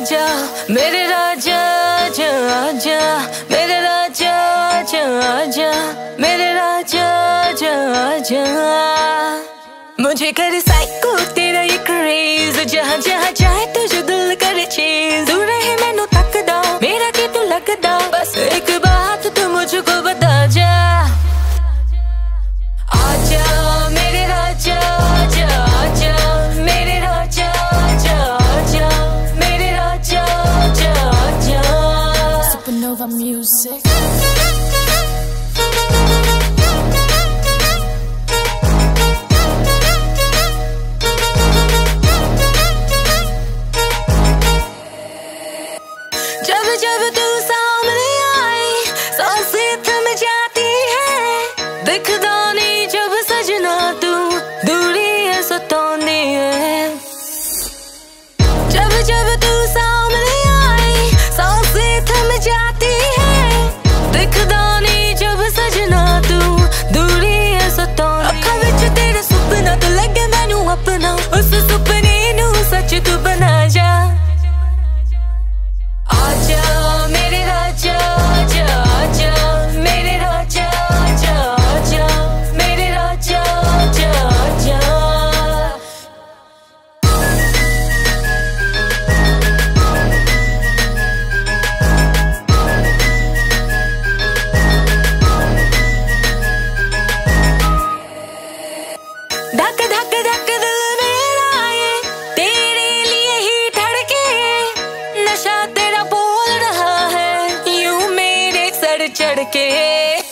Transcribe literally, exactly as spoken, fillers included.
आजा मेरे राजा, आजा आजा मेरे राजा, आजा आजा मेरे राजा, आजा आजा। मुझे कर साइको तेरा ये क्रेज, जहाँ जहाँ जाए तुझे दिल करे चेज। तू रहे मैनू तकदा मेरा की तू लगदा, बस एक बात तू मुझको बता जा। आजा मेरे राजा, आजा आजा मेरे राजा, आजा आजा मेरे राजा, आजा आजा। Supernova Music। जब जब तू सामने आई सांसें थम जाती है, दिखदा नहीं जब सजना तू दूरी है सताती है। जब जब तू सामने आई सांसें थम जाती है, दिखदा नहीं जब सजना तू दूरी है सताती। अखां विच तेरा सुपना तो लगे मैनू अपना, उस सुपने नू सच तू बना जा। आजा मेरे राजा, आजा आजा मेरे राजा, आजा आजा मेरे राजा, आजा आजा। धक धक धक दिल मेरा ये तेरे लिए ही धड़के, नशा तेरा बोल रहा है यूं मेरे सर चढ़ के।